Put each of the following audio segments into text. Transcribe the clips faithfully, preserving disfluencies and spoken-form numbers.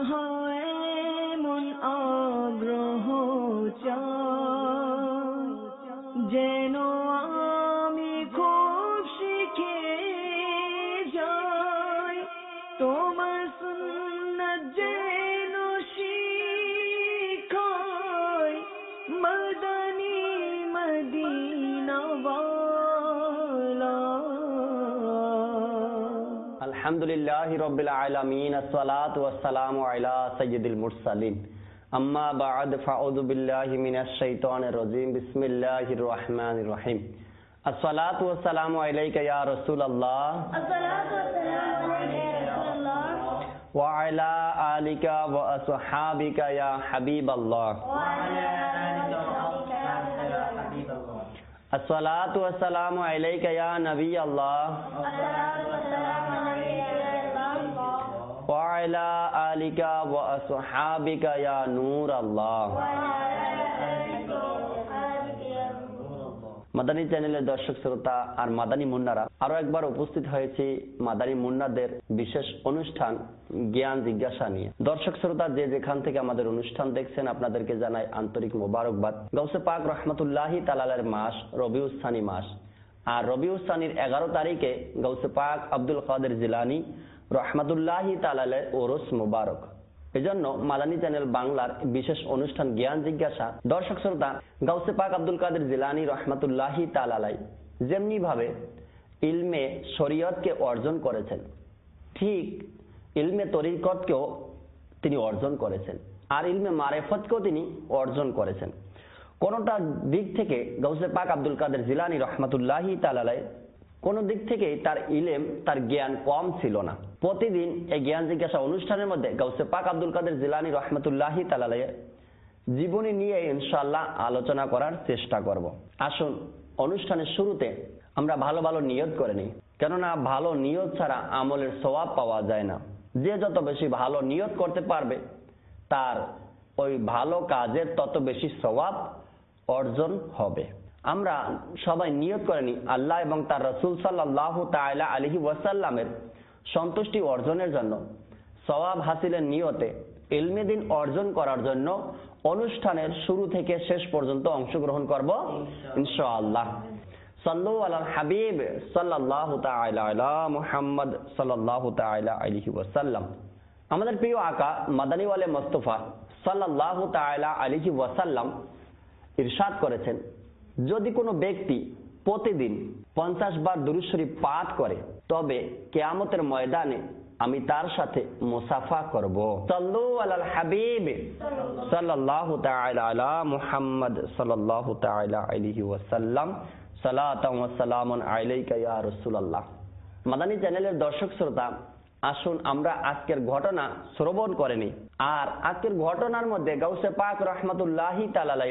মন আগ্রহ চায় যেন আমি খুব শিখে যাই তোমার সুন্নাত যেন শিখাই মদনী মদিনা ওয়ালা। আলহামদুলিল্লাহি রাব্বিল আলামিন আসসালাতু ওয়াসসালামু আলা সাইয়্যিদিল মুরসালিন আম্মা বা'দ ফাউযু বিল্লাহি মিনাশ শাইতানির রাজীম বিসমিল্লাহির রহমানির রহিম আসসালাতু ওয়াসসালামু আলাইকা ইয়া রাসূলুল্লাহ আসসালাতু ওয়াসসালামু আলাইকা ইয়া রাসূলুল্লাহ ওয়া আলা আলিকা ওয়া আসহাবিকা ইয়া হাবিবাল্লাহ ওয়া আলা আলিকা ওয়া আসহাবিকা ইয়া হাবিবাল্লাহ আসসালাতু ওয়াসসালামু আলাইকা ইয়া নবিয়াল্লাহ আসসালাতু ওয়াসসালামু আলাইকা ইয়া রাসূলুল্লাহ ওয়া আলা আলিকা ওয়া আসহাবিকা ইয়া নূরাল্লাহ। মাদানী চ্যানেলের দর্শক শ্রোতা আর মাদানী মুন্নারা আরো একবার উপস্থিত হয়েছি মাদানী মুন্নাদের বিশেষ অনুষ্ঠান জ্ঞান জিজ্ঞাসা নিয়ে। দর্শক শ্রোতা যে যেখান থেকে আমাদের অনুষ্ঠান দেখছেন আপনাদেরকে জানাই আন্তরিক মোবারকবাদ। গাউসে পাক রহমতুল্লাহি তাআলার মাস রবিউস সানি মাস, আর রবিউস সানির এগারো তারিখে গাউসে পাক আব্দুল কাদের জিলানী রহমতুল্লাহি তাআলার ওরস মুবারক। এজন্য মাদানী চ্যানেল বাংলার বিশেষ অনুষ্ঠান জ্ঞান জিজ্ঞাসা দর্শক শ্রোতা গাউসে পাক আব্দুল কাদের জিলানী রহমতুল্লাহি তাআলা যেমনি ভাবে ইলমে শরীয়তকে অর্জন করেছেন, ঠিক ইলমে তরিকতকেও তিনি অর্জন করেছেন, আর ইলমে মারিফতকেও তিনি অর্জন করেছেন। কোনটা দিক থেকে গাউসে পাক আব্দুল কাদের জিলানী রহমতুল্লাহি তাআলা কোন দিক থেকে তার ইলম তার জ্ঞান কম ছিল না। প্রতিদিন এই জ্ঞান জিজ্ঞাসা অনুষ্ঠানের মধ্যে গাউসে পাক আব্দুল কাদের জিলানী রহমতুল্লাহি তাআলা জীবনী নিয়ে ইনশাআল্লাহ আলোচনা করার চেষ্টা করব। আসুন অনুষ্ঠানের শুরুতে আমরা ভালো ভালো নিয়ত করে নিই, কেননা ভালো নিয়ত ছাড়া আমলের সওয়াব পাওয়া যায় না। যে যত বেশি ভালো নিয়ত করতে পারবে তার ওই ভালো কাজের তত বেশি সওয়াব অর্জন হবে। আমরা সবাই নিয়ত করে নিই আল্লাহ এবং তার রাসূল সাল্লাল্লাহু তাআলা আলাইহি ওয়াসাল্লামের সন্তুষ্টি অর্জনের জন্য, সওয়াব হাসিলের নিয়তে ইলমে দ্বীন অর্জন করার জন্য অনুষ্ঠানের শুরু থেকে শেষ পর্যন্ত অংশগ্রহণ করব ইনশাআল্লাহ। সাল্লু আলাল হাবিব সাল্লাল্লাহু তাআলা আলা মুহাম্মদ সাল্লাল্লাহু তাআলা আলাইহি ওয়াসাল্লাম। আমাদের প্রিয় আকা মাদানী ওয়ালে মুস্তাফা সাল্লাল্লাহু তাআলা আলাইহি ওয়াসাল্লাম ইরশাদ করেছেন, যদি কোনো ব্যক্তি প্রতিদিন পঞ্চাশ বার দুরূদ শরীফ পাঠ করে তবে কিয়ামতের ময়দানে আমি তার সাথে মুসাফা করব। সাল্লু আলাল হাবিব সাল্লাল্লাহু তাআলা আলা মুহাম্মদ সাল্লাল্লাহু তাআলা আলাইহি ওয়াসাল্লাম সালাতাম ওয়া সালামুন আলাইকা ইয়া রাসূলুল্লাহ। মাদানী চ্যানেলের দর্শক শ্রোতা, আসুন আমরা আজকের ঘটনা শ্রবণ করে নিই। আর আজকের ঘটনার মধ্যে গাউসে পাক রহমতুল্লাহি তাআলা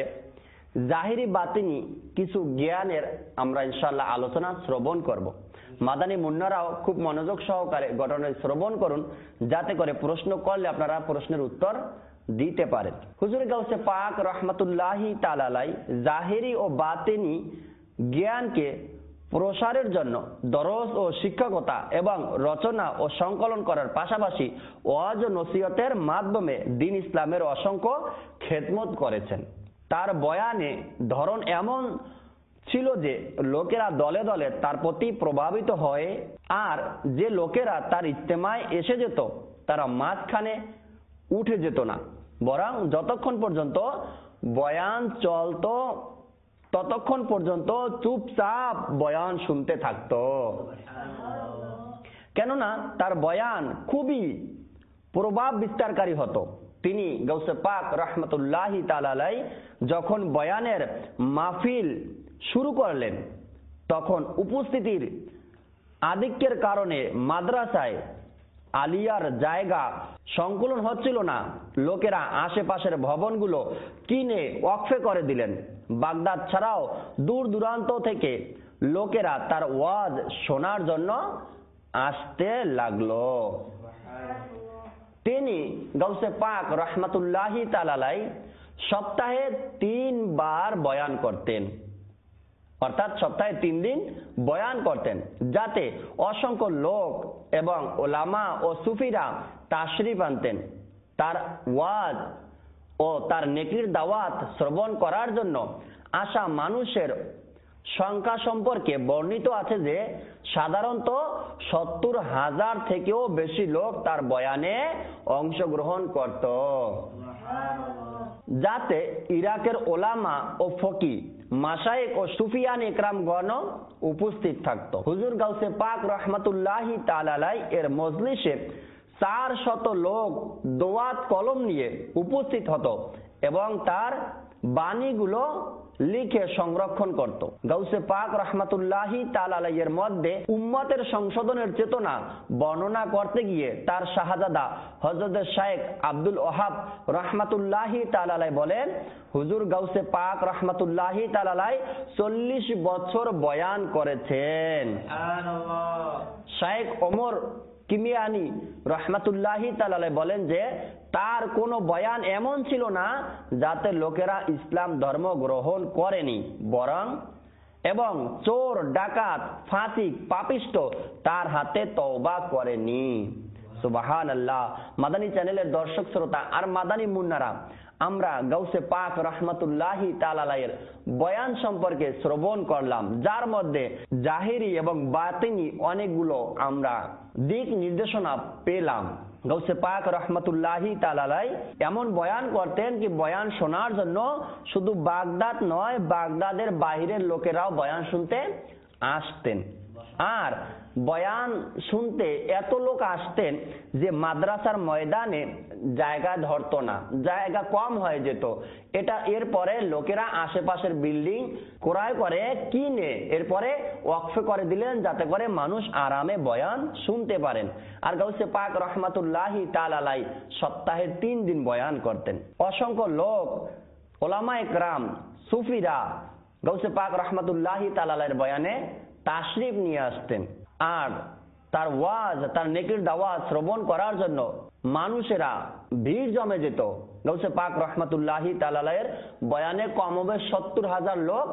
জাহিরি বাতিনি কিছু জ্ঞানের আমরা ইনশাআল্লাহ আলোচনা শ্রবণ করব। মাদানী মুন্নারাও খুব মনোযোগ সহকারে ঘটনা শ্রবণ করুন, যাতে করে প্রশ্ন করলে আপনারা প্রশ্নের উত্তর দিতে পারেন। হুজুর গাউসে পাক রহমতুল্লাহি তাআলা জাহিরি ও বাতিনি জ্ঞানকে প্রসারের জন্য দরস ও শিক্ষকতা এবং রচনা ও সংকলন করার পাশাপাশি ওয়াজ ও নসিহতের মাধ্যমে দ্বীন ইসলামের অসংখ্য খেদমত করেছেন। তার বয়ানে ধরন এমন ছিল যে লোকেরা দলে দলে তার প্রতি প্রভাবিত হয়, আর যে লোকেরা তার ইজতেমায় এসে যেত তারা মাঝখানে উঠে যেত না, বরং যতক্ষণ পর্যন্ত বয়ান চলতো ততক্ষণ পর্যন্ত চুপচাপ বয়ান শুনতে থাকতো। কেননা তার বয়ান খুবই প্রভাব বিস্তারকারী হতো। তিনি গাউসে পাক রহমতুল্লাহি তাআলা যখন বয়ানের মাহফিল শুরু করলেন তখন উপস্থিতির আধিক্যের কারণে মাদ্রাসায় আলিয়ার জায়গা সংকুলন হচ্ছিল না। লোকেরা আশেপাশের ভবনগুলো কিনে ওয়াকফে করে দিলেন। বাগদাদ ছাড়াও দূর দূরান্ত থেকে লোকেরা তার ওয়াজ শোনার জন্য আসতে লাগলো। তিনি গাউসে পাক রহমতুল্লাহি তাআলা সপ্তাহে তিনবার বয়ান করতেন, অর্থাৎ সপ্তাহে তিন দিন বয়ান করতেন, যাতে অসংখ্য লোক এবং ওলামা ও সুফিরা তাশরিফ আনতেন। তার ওয়াজ ও তার নেকির দাওয়াত শ্রবণ করার জন্য আসা মানুষের সংখ্যা সম্পর্কে বর্ণিত আছে যে সাধারণত সত্তর হাজার থেকেও বেশি লোক তার বয়ানে অংশগ্রহণ করত, যাতে ইরাকের ওলামা ও ফকি, মাশায়েখ ও সুফিয়ান ইকরামগণ উপস্থিত থাকত। হুজুর গাউসে পাক রহমাতুল্লাহি তাআলা আলাইহি এর মজলিসে চার শত লোক দোয়াত কলম নিয়ে উপস্থিত হতো এবং তার বাণীগুলো লিখে সংরক্ষণ করত। গাউসে পাক রহমাতুল্লাহি তাআলা আলাইহি এর মধ্যে উম্মতের সংশোধনের চেতনা বর্ণনা করতে গিয়ে তার শাহজাদা হযরত শাইখ আব্দুল ওহাব রহমাতুল্লাহি তাআলা আলাইহি বলেন, হুজুর গাউসে পাক রহমাতুল্লাহি তাআলা আলাইহি চল্লিশ বছর বয়ান করেছেন। শাইখ ওমর কিমিয়ানি রহমাতুল্লাহি তাআলা আলাইহি বলেন যে তার কোনো বয়ান এমন ছিল না যাতে লোকেরা ইসলাম ধর্ম গ্রহণ করেনি, বরং এবং চোর, ডাকাত, ফাসিক, পাপিষ্ট তার হাতে তওবা করেনি। সুবহানাল্লাহ। মাদানী চ্যানেলের দর্শক শ্রোতা আর মাদানী মুন্নারা, আমরা গাউসে পাক রহমাতুল্লাহি তাআলা আলাইহির বয়ান সম্পর্কে শ্রবণ করলাম, যার মধ্যে জাহিরি এবং বাতিনি অনেকগুলো আমরা দিক নির্দেশনা পেলাম। গাউসে পাক রহমাতুল্লাহি তাআলা আলাইহি এমন বয়ান করতেন কি বয়ান শোনার জন্য শুধু বাগদাদ নয়, বাগদাদের বাইরের লোকেরাও বয়ান শুনতে আসতেন। আর বয়ান শুনতে এত লোক আসতেন যে মাদ্রাসার ময়দানে জায়গা ধরতো না, জায়গা কম হয়ে যেত। এটা এরপরে লোকেরা আশেপাশের বিল্ডিং ক্রয় করে কিনে এরপরে ওয়াকফ করে দিলেন, যাতে করে মানুষ আরামে বয়ান শুনতে পারেন। আর গাউসে পাক রহমাতুল্লাহি তাআলা আলাইহি সপ্তাহে তিন দিন বয়ান করতেন। অসংখ্য লোক, ওলামা ইকরাম, সুফিরা গাউসে পাক রহমাতুল্লাহি তাআলা আলাইহির বয়ানে তাশরিফ নিয়ে আসতেন। আর তার ওয়াজ, তার নেকির দাওয়াত শ্রবণ করার জন্য মানুষেরা ভিড় জমে যেত। গাউসে পাক রহমাতুল্লাহি তাআলা আলাইহির বয়ানে কমবেশ সত্তর হাজার লোক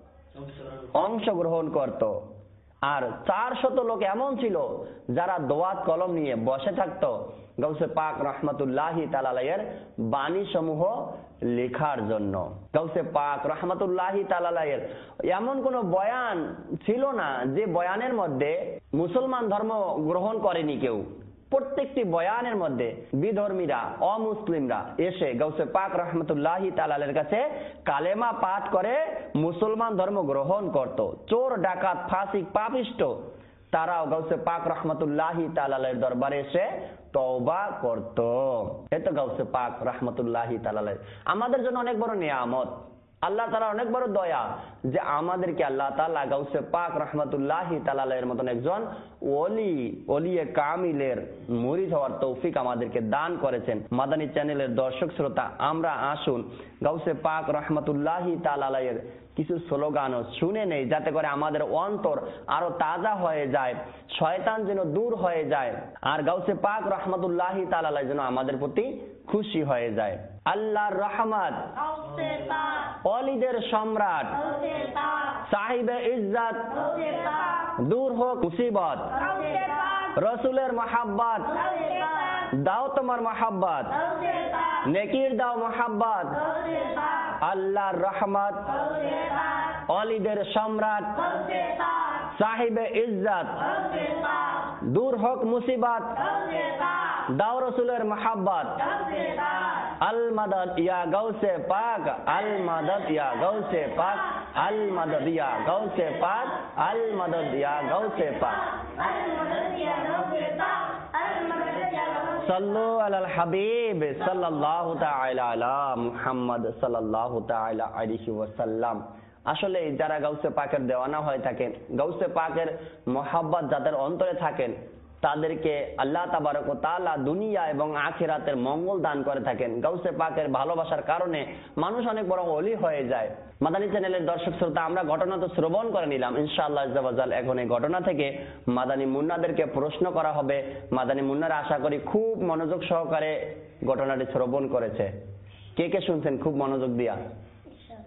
অংশগ্রহণ করত। আর চার শত লোক এমন ছিল যারা দোয়াত কলম নিয়ে বসে থাকত গাউসে পাক রহমাতুল্লাহি তাআলা আলাইহির বাণী সমূহ লেখার জন্য। গাউসে পাক রহমাতুল্লাহি তাআলা আলাইহির এমন কোন বয়ান ছিল না যে বয়ানের মধ্যে মুসলমান ধর্ম গ্রহণ করেনি কেউ। প্রত্যেকটি বয়ানের মধ্যে বিধর্মীরা, অমুসলিমরা এসে গাউসে পাক রহমাতুল্লাহি তাআলা আলাইহির কাছে কালেমা পাঠ করে মুসলমান ধর্ম গ্রহণ করত। চোর, ডাকাত, ফাসিক, পাপিষ্ট তারাও গাউসে পাক রহমাতুল্লাহি তাআলা আলাইহির দরবারে এসে তওবা করত। এতো গাউসে পাক রহমাতুল্লাহি তাআলা আলাইহি আমাদের জন্য অনেক বড় নিয়ামত। আল্লাহ তাআলা অনেক বড় দয়া যে আমাদেরকে আল্লাহ তাআলা গাউসে পাক রহমাতুল্লাহি তাআলা আলাইহির মতন একজন ওলি, ওলিয়ে কামিলের মুরিদ হওয়ার তৌফিক আমাদেরকে দান করেছেন। মাদানী চ্যানেলের দর্শক শ্রোতা, আমরা আসুন গাউসে পাক রহমাতুল্লাহি তাআলা আলাইহির কিছু স্লোগানও শুনে নেই, যাতে করে আমাদের অন্তর আরো তাজা হয়ে যায়, শয়তান যেন দূর হয়ে যায়, আর গাউসে পাক রহমাতুল্লাহি তাআলা আলাইহি যেন আমাদের প্রতি খুশি হয়ে যায়। আল্লাহর রহমত, ওলিদের সম্রাট, সাহিবে ইজ্জত, দূর হোক মুসিবত, রসুলের মহাব্বত, দাও তোমার মহাব্বত, নেকির দাও মহাব্বত, আল্লাহর রহমত, ওলিদের সম্রাট, সাহিবে ইজ্জত, দূর হোক মুসিবত, দাও রসুলের মহাব্বত, আল মাদদ ইয়া গাউসে পাক, আল মাদদ ইয়া গাউসে পাক, আল মাদদ ইয়া গাউসে পাক, আল মাদদ ইয়া গাউসে পাক। সাল্লু আলাল হাবিব সাল্লাল্লাহু তাআলা আলা মুহাম্মদ সাল্লাল্লাহু তাআলা আলাইহি ওয়াসাল্লাম। আসলে যারা গাউসে পাকের দেওয়ানা হয়ে থাকেন, গাউসে পাকের মহাব্বত যাদের অন্তরে থাকেন, তাদেরকে আল্লাহ তাবারক ওয়া তাআলা দুনিয়া এবং আখিরাতের মঙ্গল দান করে থাকেন। গাউসে পাকের ভালোবাসার কারণে মানুষ অনেক বড় ওলি হয়ে যায়। মাদানী চ্যানেলের দর্শক শ্রোতা, আমরা ঘটনা তো শ্রবণ করে নিলাম, ইনশাআল্লাহ আজ্জা ওয়া জাল এখন এই ঘটনা থেকে মাদানী মুন্নাদেরকে প্রশ্ন করা হবে। মাদানী মুন্নারা আশা করি খুব মনোযোগ সহকারে ঘটনাটি শ্রবণ করেছে। কে কে শুনছেন খুব মনোযোগ দিয়া?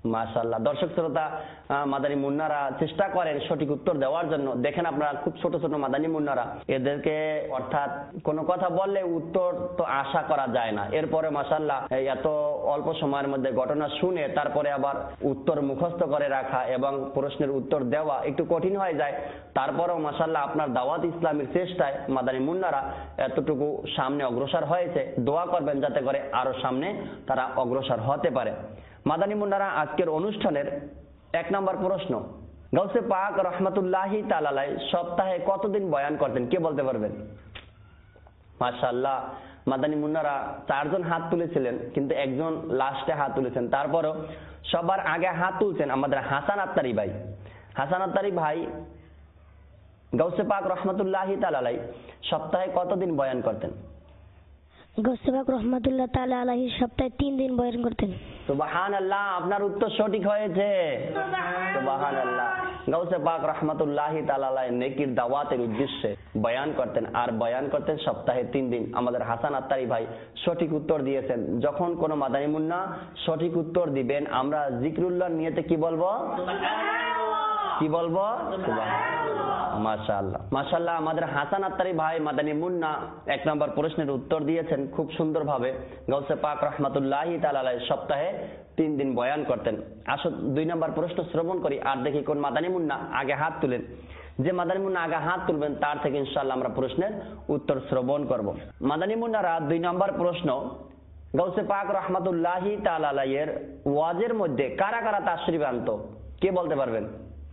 মাশাআল্লাহ। দর্শক শ্রোতা, আহ, মাদানী মুন্নারা চেষ্টা করেন সঠিক উত্তর দেওয়ার জন্য। দেখেন আপনারা, খুব ছোট ছোট মাদানী মুন্নারা, এদেরকে অর্থাৎ কোনো কথা বললে উত্তর তো আশা করা যায় না, এরপরে মাশাআল্লাহ এই এত অল্প সময়ের মধ্যে ঘটনা শুনে তারপরে আবার উত্তর মুখস্থ করে রাখা এবং প্রশ্নের উত্তর দেওয়া একটু কঠিন হয়ে যায়। তারপরেও মাশাআল্লাহ আপনার দাওয়াত ইসলামের চেষ্টায় মাদানী মুন্নারা এতটুকু সামনে অগ্রসর হয়েছে। দোয়া করবেন যাতে করে আরো সামনে তারা অগ্রসর হতে পারে। মাদানী মুন্নারা, আজকের অনুষ্ঠানের এক নম্বর প্রশ্ন, গাউসে পাক রহমাতুল্লাহি তাআলা আলাইহি সপ্তাহে কতদিন বয়ান করতেন? কে বলতে পারবেন? মাশাআল্লাহ, মাদানী মুন্নারা চারজন হাত তুলেছিলেন, কিন্তু একজন লাস্টে হাত তুলেছেন। তারপরও সবার আগে হাত তুলছেন আমাদের হাসান আত্তারি ভাই। হাসান আত্তারি ভাই গাউসে পাক রহমাতুল্লাহি তাআলা আলাইহি সপ্তাহে কতদিন বয়ান করতেন? গাউসে পাক রহমাতুল্লাহ তাআলা আলাইহি সপ্তাহে তিন দিন বয়ান করতেন। সুবহানাল্লাহ, আপনার উত্তর সঠিক হয়েছে। সুবহানাল্লাহ। গাউসে পাক রহমাতুল্লাহি তাআলা আলাইহি নেকির দাওয়াতের উদ্দেশ্যে বয়ান করতেন, আর বয়ান করতেন সপ্তাহে তিন দিন। আমাদের হাসান আত্তারি ভাই সঠিক উত্তর দিয়েছেন। যখন কোন মাদানী মুন্না সঠিক উত্তর দিবেন, আমরা জিকরুল্লাহ নিয়তে কি বলবো? কি বলবো? মাশাআল্লাহ, মাশাআল্লাহ। আমাদের হাসান আত্তারি ভাই মাদানী মুন্না এক নম্বর প্রশ্নের উত্তর দিয়েছেন খুব সুন্দরভাবে। গাউসে পাক রহমাতুল্লাহি তাআলা আলাইহি সপ্তাহে তিন দিন বয়ান করতেন। আসো দুই নম্বর প্রশ্ন শ্রবণ করি, আর দেখি কোন মাদানী মুন্না আগে হাত তুলেন। যে মাদানী মুন্না আগে হাত তুলবেন তার থেকে ইনশাআল্লাহ আমরা প্রশ্নের উত্তর শ্রবণ করব। মাদানী মুন্নারা দুই নম্বর প্রশ্ন, গাউসে পাক রহমাতুল্লাহি তাআলা আলাইহির ওয়াজের মধ্যে কারা কারা তাশরিফ আনতো? কে বলতে পারবেন?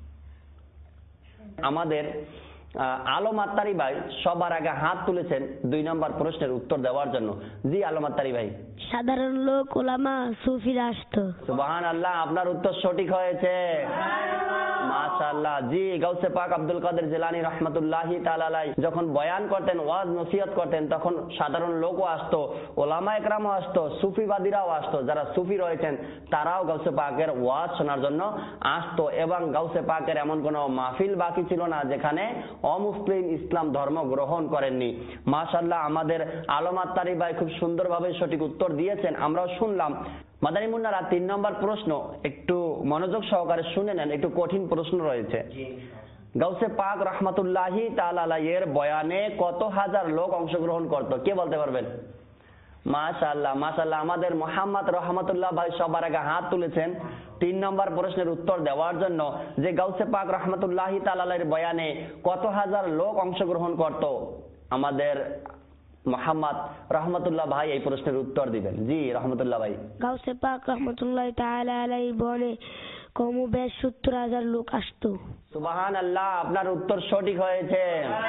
আমাদের আলম আত্তারি ভাই সবার আগে হাত তুলেছেন দুই নম্বর প্রশ্নের উত্তর দেওয়ার জন্য। জি আলম আত্তারি ভাই। সাধারণ লোক, ওলামা, সুফিরা আসতো। সুবহানাল্লাহ, আপনার উত্তর সঠিক হয়েছে। মাশাআল্লাহ। জি, গাউসে পাক আব্দুল কাদের জিলানী রহমাতুল্লাহি তাআলা আলাইহি যখন বয়ান করতেন, ওয়াজ নসিহত করতেন, তখন সাধারণ লোকও আসতো, ওলামা একরামও আসতো, সুফিবাদীরাও আসতো। যারা সুফি রয়েছেন তারাও গাউসে পাকের ওয়াজ শোনার জন্য আসতো, এবং গাউসে পাকের এমন কোনো মাহফিল বাকি ছিল না যেখানে অমুসলিম ইসলাম ধর্ম গ্রহণ করেননি। মাশাআল্লাহ, আমাদের আলম আত্তারি ভাই খুব সুন্দরভাবে সঠিক উত্তর দিয়েছেন, আমরাও শুনলাম। মাদানী মুন্নারা তিন নম্বর প্রশ্ন একটু মনোযোগ সহকারে শুনে নেন, একটু কঠিন প্রশ্ন রয়েছে। গাউসে পাক রহমাতুল্লাহি তাআলা আলাইহির বয়ানে কত হাজার লোক অংশগ্রহণ করত? কে বলতে পারবেন? মাশাআল্লাহ, মাশাআল্লাহ। আমাদের মোহাম্মদ রহমাতুল্লাহ ভাই সবার আগে হাত তুলেছেন তিন নম্বর প্রশ্নের উত্তর দেওয়ার জন্য, যে গাউসে পাক রহমাতুল্লাহি তাআলা আলাইহির বয়ানে কত হাজার লোক অংশগ্রহণ করত। আমাদের মোহাম্মদ রহমতুল্লাহ ভাই এই প্রশ্নের উত্তর দিবেন। জি রহমতুল্লাহ ভাই। গাউসে পাক রহমতুল্লাহ তাআলা আলাইহি বলে কমু বেশ সত্তর হাজার লোক আসতো। সুবহানাল্লাহ, আপনার উত্তর সঠিক হয়েছে।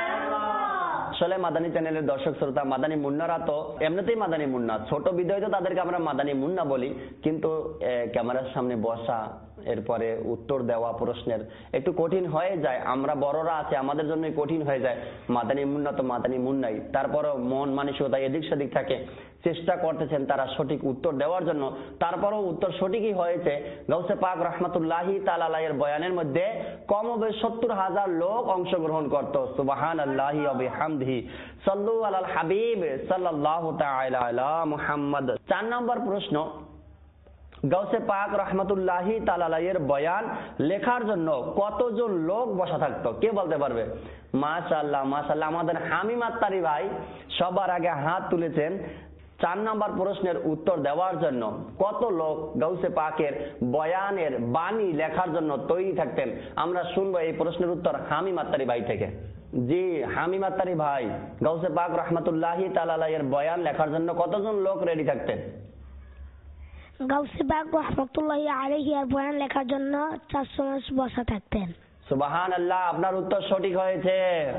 আসলে মাদানী চ্যানেলের দর্শক শ্রোতা, মাদানী মুন্নারা তো এমনিতেই মাদানী মুন্না, ছোট বিদয় তো তাদেরকে আমরা মাদানী মুন্না বলি, কিন্তু ক্যামেরার সামনে বসা, এরপরে উত্তর দেওয়া প্রশ্নের একটু কঠিন হয়ে যায়। আমরা বড়রা আছে, আমাদের জন্য কঠিন হয়ে যায়। মাদানী মুন্না তো মাদানী মুন্নাই, তারপরও মন মানসিকতা এদিক সেদিক থাকে, চেষ্টা করতেছেন তারা সঠিক উত্তর দেওয়ার জন্য। তারপরও উত্তর সঠিকই হয়েছে। গাউসে পাক রহমাতুল্লাহি তাআলা আলাইহির বয়ানের মধ্যে কমবেশ সত্তর হাজার লোক অংশগ্রহণ করত। সুবহানাল্লাহি ওয়া বিহামদিহি, সাল্লু আলাল হাবিব সাল্লাল্লাহু তাআলা আলা মুহাম্মদ। চার নম্বর প্রশ্ন, গাউসে পাক রহমাতুল্লাহি তাআলা আলাইহির বয়ান লেখার জন্য কতজন লোক বসা থাকতো? কে বলতে পারবে? মাশাআল্লাহ, মাশাআল্লাহ। আমাদের হামিম আত্তারি ভাই সবার আগে হাত তুলেছেন চার নম্বর প্রশ্নের উত্তর দেওয়ার জন্য। কত লোক গাউসে পাকের বয়ানের বাণী লেখার জন্য তৈরি থাকতেন? আমরা শুনবো এই প্রশ্নের উত্তর হামিম আত্তারি ভাই থেকে। জি হামিম আত্তারি ভাই, গাউসে পাক রহমাতুল্লাহি তাআলা আলাইহির বয়ান লেখার জন্য কতজন লোক রেডি থাকতেন? গাউসে পাক রহমাতুল্লাহি আলাইহি এর বয়ান লেখার জন্য চারশো মানুষ বসা থাকতেন। সুবহানাল্লাহ, আপনার উত্তর সঠিক হয়েছে।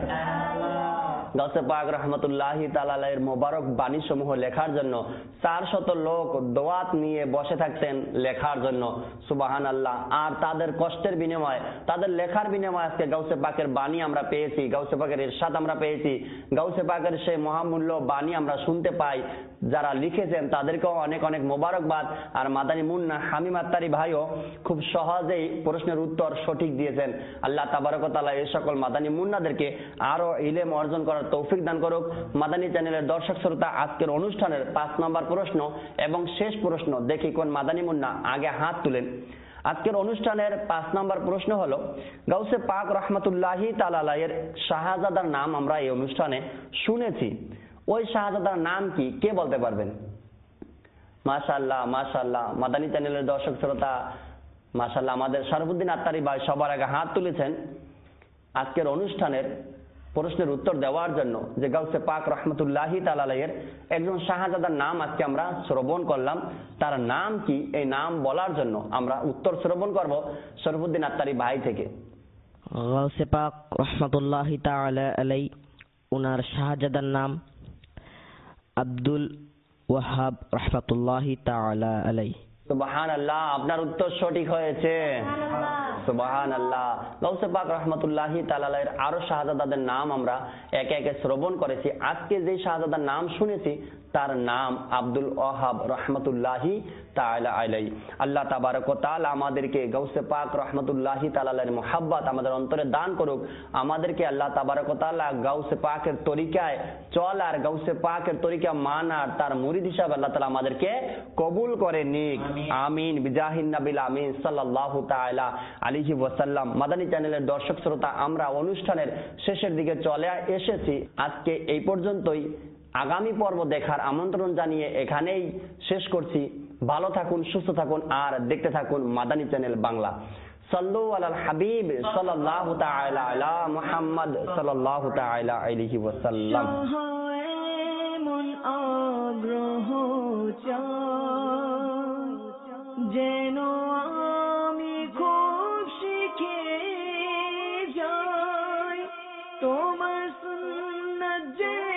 গাউসে পাক রহমাতুল্লাহি তাআলা আলাইহির মোবারক বাণী সমূহ লেখার জন্য চারশত লোক দোয়াত নিয়ে বসে থাকতেন লেখার জন্য। সুবহানাল্লাহ। আর তাদের কষ্টের বিনিময়ে, তাদের লেখার বিনিময়ে আজকে গাউসে পাকের বাণী আমরা পেয়েছি, গাউসে পাকের ইরশাদ আমরা পেয়েছি, গাউসে পাকের সেই মহামূল্য বাণী আমরা শুনতে পাই। যারা লিখেছেন তাদেরকেও অনেক অনেক মোবারকবাদ। আর মাদানী মুন্না হামিম আত্তারি ভাইও খুব সহজেই প্রশ্নের উত্তর সঠিক দিয়েছেন। আল্লাহ তাবারক ওয়া তাআলা এই সকল মাদানী মুন্নাদেরকে আরো ইলম অর্জন করার তৌফিক দান করুক। মাদানী চ্যানেলের দর্শক শ্রোতা, আজকের অনুষ্ঠানের পাঁচ নম্বর প্রশ্ন এবং শেষ প্রশ্ন, দেখি কোন মাদানী মুন্না আগে হাত তুলেন। আজকের অনুষ্ঠানের পাঁচ নম্বর প্রশ্ন হলো, গাউসে পাক রহমতুল্লাহি তাআলা আলাইহির শাহজাদার নাম আমরা এই অনুষ্ঠানে শুনেছি, ওই শাহজাদার নাম কি, কে বলতে পারবেন? মাশাআল্লাহ মাশাআল্লাহ, মাদানী চ্যানেলের দর্শক শ্রোতা মাশাআল্লাহ আমাদের শরফুদ্দিন আত্তারি ভাই সবার আগে হাত তুলেছেন আজকের অনুষ্ঠানের প্রশ্নের উত্তর দেওয়ার জন্য, যে গাউসে পাক রহমতুল্লাহি তাআলা আলাইহির একজন শাহজাদার নাম আজকে আমরা শ্রবণ করলাম, তার নাম কি, এই নাম বলার জন্য আমরা উত্তর শ্রবণ করব শরফুদ্দিন আত্তারি ভাই থেকে। গাউসে পাক রহমতুল্লাহি তাআলা আলাইহি, ওনার শাহজাদার নাম আব্দুল ওয়াহাব রহমতুল্লাহি তাআলা আলাইহি। সুবহানাল্লাহ, আপনার উত্তর সঠিক হয়েছে। সুবহানাল্লাহ। গাউসে পাক রহমতুল্লাহি তাআলা আলাইহির আরো শাহজাদাদের নাম আমরা একে একে শ্রবণ করেছি। আজকে যে শাহজাদার নাম শুনেছি তার নাম আব্দুল ওয়াহাব রহমতুল্লাহি তাআলা আলাইহি। আল্লাহ তাবারক ওয়া তাআলা আমাদেরকে গাউসে পাক রহমতুল্লাহি তাআলা আলাইহির মুহাব্বত আমাদের অন্তরে দান করুক। আমাদেরকে আল্লাহ তাবারক ওয়া তাআলা গাউসে পাকের তরিকায় চলার, গাউসে পাকের তরিকা মানার, তার মুরিদ হিসাবে আল্লাহ তাআলা আমাদেরকে কবুল করে নিক। আমিন বিজাহিন নবিল আমিন সাল্লাল্লাহু তাআলা আলাইহি ওয়াসাল্লাম। মাদানী চ্যানেলের দর্শক শ্রোতা, আমরা অনুষ্ঠানের শেষের দিকে চলে এসেছি। আজকে এই পর্যন্তই। আগামী পর্ব দেখার আমন্ত্রণ জানিয়ে এখানেই শেষ করছি। ভালো থাকুন, সুস্থ থাকুন, আর দেখতে থাকুন মাদানী চ্যানেল বাংলা। সাল্লু আলাল হাবিব সাল্লাল্লাহু তাআলা আলা মুহাম্মদ সাল্লাল্লাহু তাআলা আলাইহি ওয়াসাল্লাম। মন আগ্রহ যেন আমি খুব শিখে যাই তোমার সুন্নাত যে